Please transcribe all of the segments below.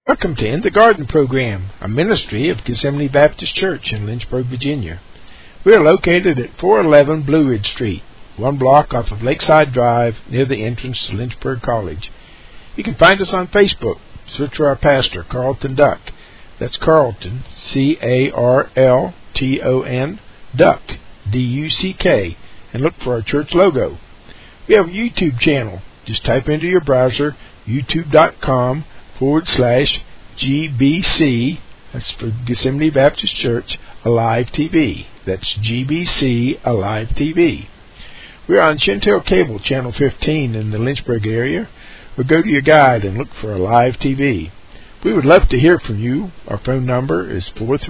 Welcome to In the Garden program, a ministry of Gethsemane Baptist Church in Lynchburg, Virginia. We are located at 411 Blue Ridge Street, one block off of Lakeside Drive near the entrance to Lynchburg College. You can find us on Facebook. Search for our pastor, Carlton Duck. That's Carlton, C-A-R-L-T-O-N, Duck, D-U-C-K, and look for our church logo. We have a YouTube channel. Just type into your browser youtube.com/GBC, that's for Gethsemane Baptist Church, Alive TV. That's GBC Alive TV. We're on Chantel Cable, Channel 15 in the Lynchburg area, or go to your guide and look for Alive TV. We would love to hear from you. Our phone number is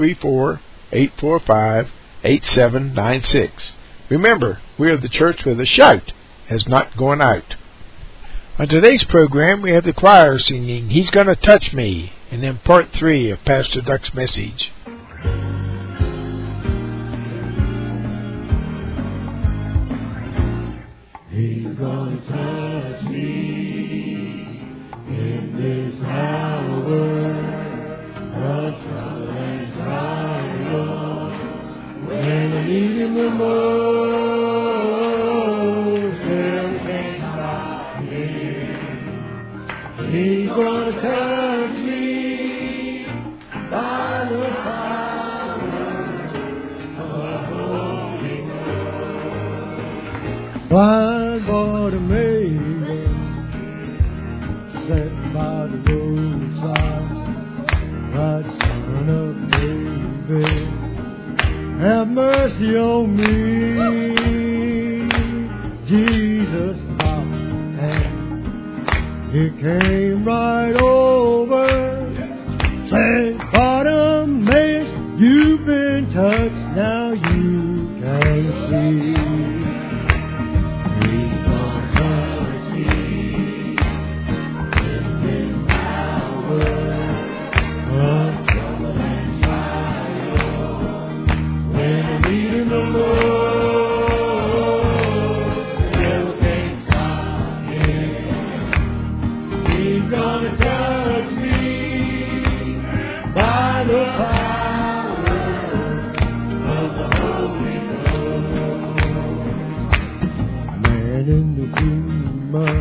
434-845-8796. Remember, we are the church where the shout has not gone out. On today's program, we have the choir singing He's Gonna Touch Me, and then part 3 of Pastor Duck's message. He's gonna touch me in this hour of trouble and trial, when I need Him the most. He's gonna touch me by the power of the Holy Ghost. Blind Bartimaeus sat by the roadside, right, Son of David, have mercy on me. Jesus stopped and He came right over, said, Bartimaeus, you've been touched, now you can see. He's gonna touch me in this hour of trouble and trial, when I need Him the most. He's gonna touch me by the power of the Holy Ghost. Man in the tomb of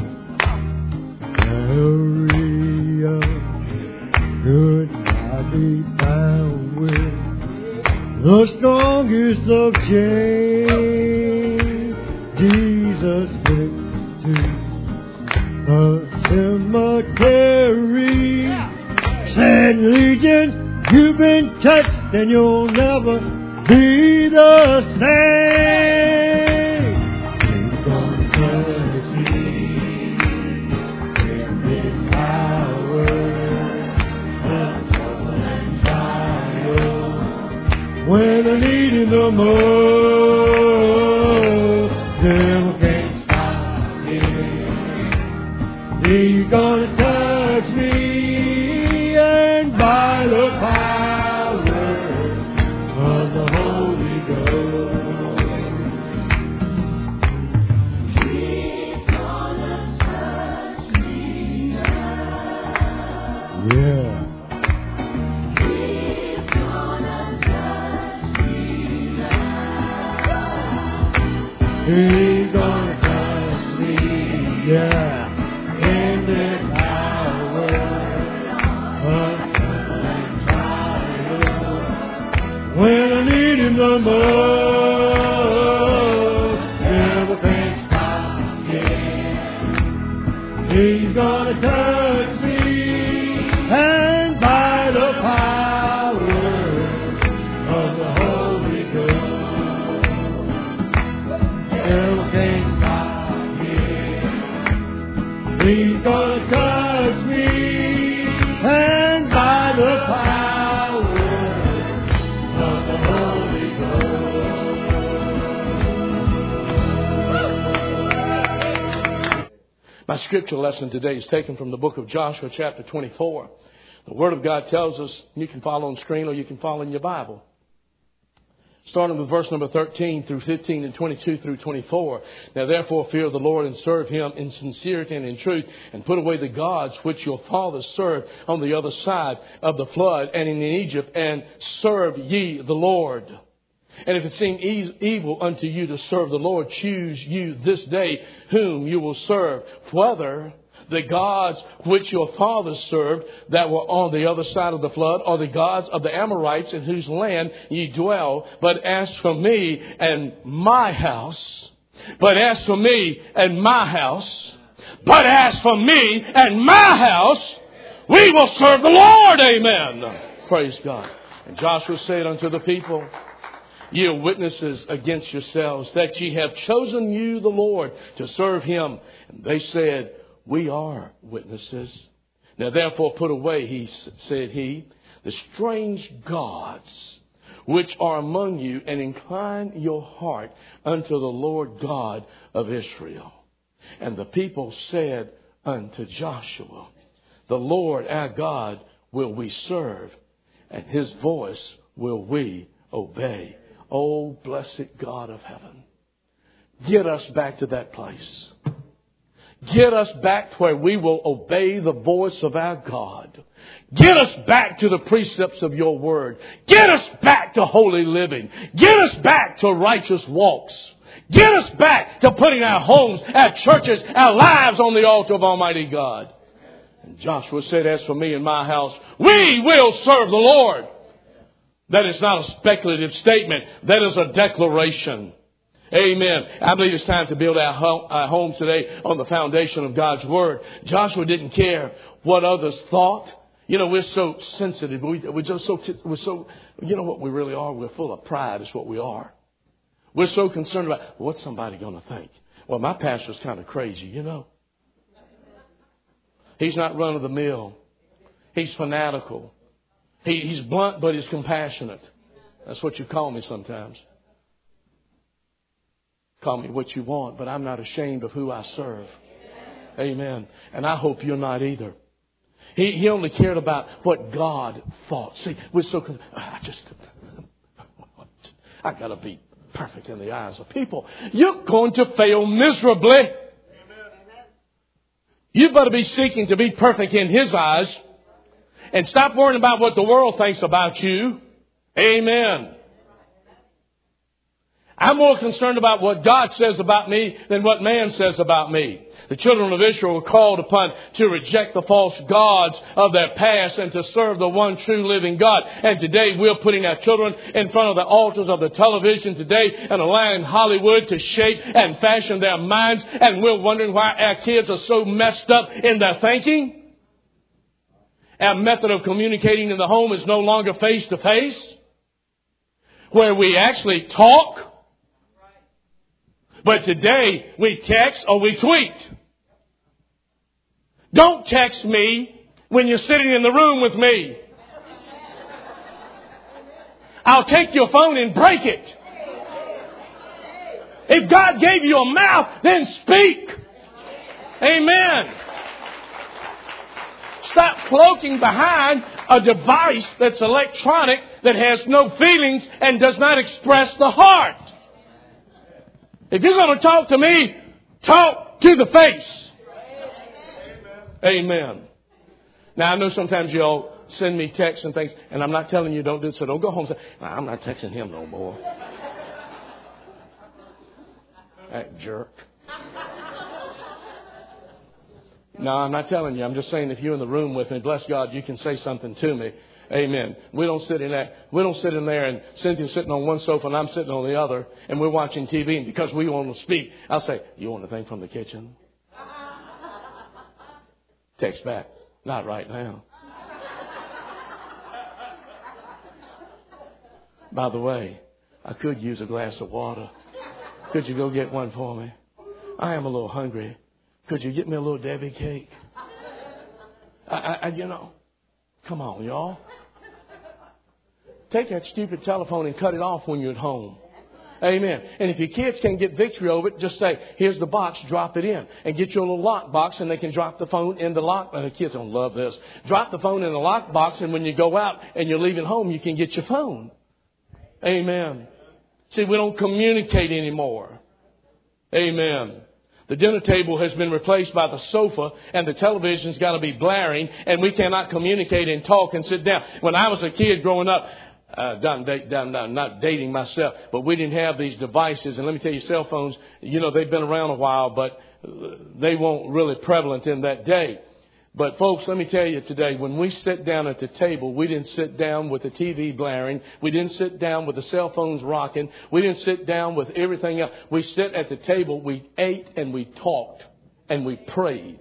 Maria could not be found with the strongest of chains. Jesus went to the cemetery, said, Legion, you've been touched and you'll never be the same. He's gonna touch me in this hour of trouble and trial, when I need Him the most. Devil can't stop Him. He's gonna touch me, and by the power of the Holy Ghost, He's gonna touch me now. Yeah. He's gonna touch me now. He's gonna touch me, yeah. In this hour of trouble and trial, when I need Him the most, never can stop Him. He's gonna touch me, and by the power of the Holy Ghost, never can stop Him. He's gonna touch me, and by the power of the Holy Ghost. My scripture lesson today is taken from the book of Joshua, chapter 24. The Word of God tells us, you can follow on screen or you can follow in your Bible. Starting with verse number 13 through 15 and 22 through 24. Now therefore fear the Lord and serve Him in sincerity and in truth, and put away the gods which your fathers served on the other side of the flood and in Egypt, and serve ye the Lord. And if it seem evil unto you to serve the Lord, choose you this day whom you will serve, whether the gods which your fathers served that were on the other side of the flood, or the gods of the Amorites in whose land ye dwell. But as for me and my house, but as for me and my house, but as for me and my house, we will serve the Lord. Amen. Praise God. And Joshua said unto the people, ye are witnesses against yourselves that ye have chosen you the Lord to serve Him. And they said, we are witnesses. Now therefore put away, said he, the strange gods which are among you, and incline your heart unto the Lord God of Israel. And the people said unto Joshua, the Lord our God will we serve, and His voice will we obey. Oh, blessed God of heaven, get us back to that place. Get us back where we will obey the voice of our God. Get us back to the precepts of your word. Get us back to holy living. Get us back to righteous walks. Get us back to putting our homes, our churches, our lives on the altar of Almighty God. And Joshua said, as for me and my house, we will serve the Lord. That is not a speculative statement. That is a declaration. Amen. I believe it's time to build our home today on the foundation of God's Word. Joshua didn't care what others thought. You know, we're so sensitive. We're so, you know what we really are? We're full of pride is what we are. We're so concerned about what's somebody going to think. Well, my pastor's kind of crazy, you know. He's not run of the mill. He's fanatical. He's blunt, but he's compassionate. That's what you call me sometimes. Call me what you want, but I'm not ashamed of who I serve. Amen. And I hope you're not either. He only cared about what God thought. See, we're so I got to be perfect in the eyes of people. You're going to fail miserably. You better be seeking to be perfect in His eyes, and stop worrying about what the world thinks about you. Amen. I'm more concerned about what God says about me than what man says about me. The children of Israel were called upon to reject the false gods of their past and to serve the one true living God. And today we're putting our children in front of the altars of the television today and allowing Hollywood to shape and fashion their minds. And we're wondering why our kids are so messed up in their thinking. Our method of communicating in the home is no longer face to face, where we actually talk. But today, we text or we tweet. Don't text me when you're sitting in the room with me. I'll take your phone and break it. If God gave you a mouth, then speak. Amen. Stop cloaking behind a device that's electronic, that has no feelings and does not express the heart. If you're going to talk to me, talk to the face. Amen. Now, I know sometimes you all send me texts and things, and I'm not telling you don't do it, so don't go home and say, I'm not texting him no more. That jerk. No, I'm not telling you. I'm just saying if you're in the room with me, bless God, you can say something to me. Amen. We don't sit in there and Cynthia's sitting on one sofa and I'm sitting on the other and we're watching TV, and because we want to speak, I'll say, you want anything from the kitchen? Text back, not right now. By the way, I could use a glass of water. Could you go get one for me? I am a little hungry. Could you get me a little Debbie cake? You know, come on, y'all. Take that stupid telephone and cut it off when you're at home. Amen. And if your kids can't get victory over it, just say, here's the box, drop it in. And get your little lock box and they can drop the phone in the lock. And the kids don't love this. Drop the phone in the lock box, and when you go out and you're leaving home, you can get your phone. Amen. See, we don't communicate anymore. Amen. The dinner table has been replaced by the sofa, and the television's got to be blaring, and we cannot communicate and talk and sit down. When I was a kid growing up, not dating myself, but we didn't have these devices. And let me tell you, cell phones, they've been around a while, but they weren't really prevalent in that day. But folks, let me tell you today, when we sit down at the table, we didn't sit down with the TV blaring. We didn't sit down with the cell phones rocking. We didn't sit down with everything else. We sit at the table, we ate and we talked and we prayed.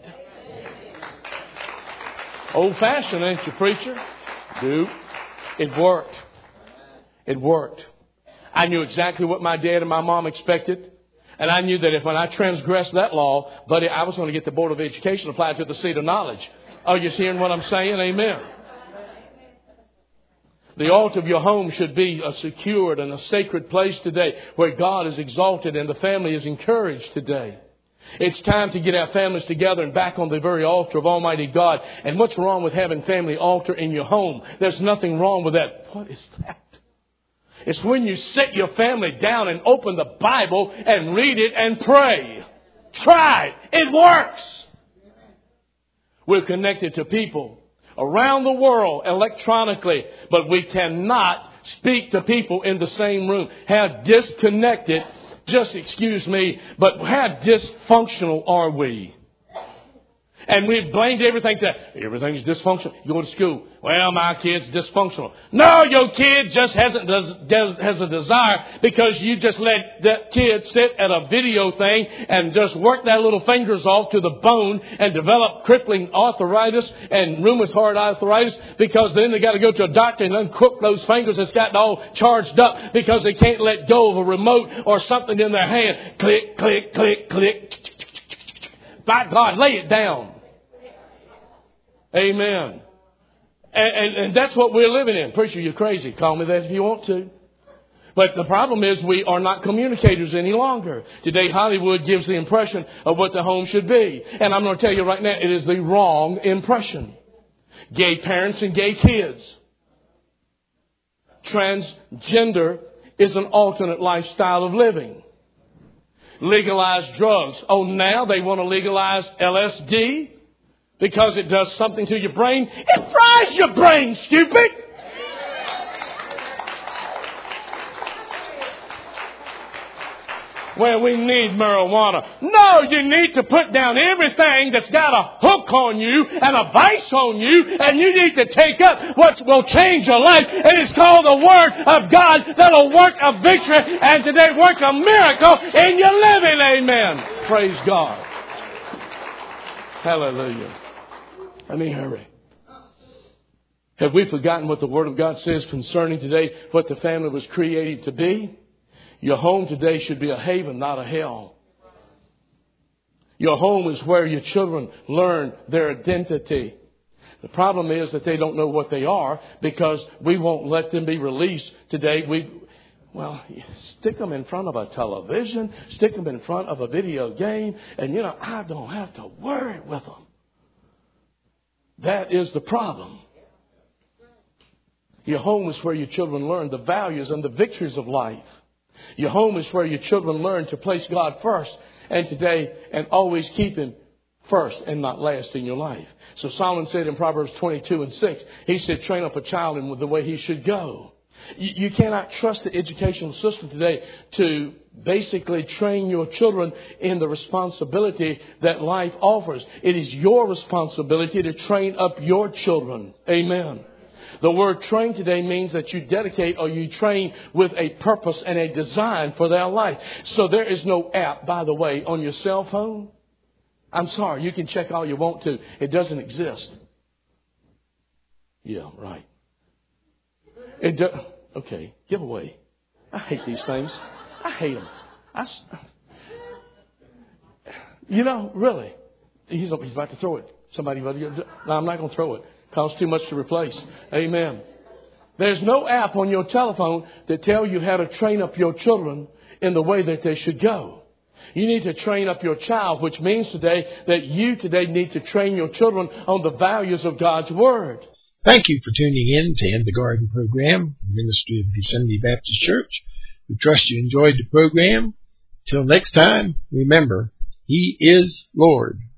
Old-fashioned, ain't you, preacher? Dude, it worked. It worked. I knew exactly what my dad and my mom expected. And I knew that if when I transgressed that law, buddy, I was going to get the Board of Education applied to the seat of knowledge. Are you hearing what I'm saying? Amen. The altar of your home should be a secured and a sacred place today where God is exalted and the family is encouraged today. It's time to get our families together and back on the very altar of Almighty God. And what's wrong with having family altar in your home? There's nothing wrong with that. What is that? It's when you sit your family down and open the Bible and read it and pray. Try it. It works. We're connected to people around the world electronically, but we cannot speak to people in the same room. How disconnected, but how dysfunctional are we? And we've blamed everything to everything's dysfunctional. You go to school. Well, my kid's dysfunctional. No, your kid just has a desire because you just let that kid sit at a video thing and just work their little fingers off to the bone and develop crippling arthritis and rheumatoid arthritis because then they got to go to a doctor and uncook those fingers that's gotten all charged up because they can't let go of a remote or something in their hand. Click, click, click, click. By God, lay it down. Amen. And that's what we're living in. Preacher, you're crazy. Call me that if you want to. But the problem is we are not communicators any longer. Today, Hollywood gives the impression of what the home should be. And I'm going to tell you right now, it is the wrong impression. Gay parents and gay kids. Transgender is an alternate lifestyle of living. Legalized drugs. Oh, now they want to legalize LSD because it does something to your brain. It fries your brain, stupid. Well, we need marijuana. No, you need to put down everything that's got a hook on you and a vice on you, and you need to take up what will change your life. And it's called the Word of God that'll work a victory and today work a miracle in your living. Amen. Praise God. Hallelujah. Let me hurry. Have we forgotten what the Word of God says concerning today, what the family was created to be? Your home today should be a haven, not a hell. Your home is where your children learn their identity. The problem is that they don't know what they are because we won't let them be released today. Stick them in front of a television, stick them in front of a video game, and I don't have to worry with them. That is the problem. Your home is where your children learn the values and the victories of life. Your home is where your children learn to place God first and always keep Him first and not last in your life. So Solomon said in Proverbs 22:6, he said, train up a child in the way he should go. You cannot trust the educational system today to basically train your children in the responsibility that life offers. It is your responsibility to train up your children. Amen. The word train today means that you dedicate or you train with a purpose and a design for their life. So there is no app, by the way, on your cell phone. I'm sorry, you can check all you want to. It doesn't exist. Yeah, right. Okay, give away. I hate these things. I hate them. Really. He's about to throw it. No, I'm not going to throw it. Costs too much to replace. Amen. There's no app on your telephone that tell you how to train up your children in the way that they should go. You need to train up your child, which means today that you today need to train your children on the values of God's Word. Thank you for tuning in to In the Garden program, Ministry of Gethsemane Baptist Church. We trust you enjoyed the program. Till next time, remember, He is Lord.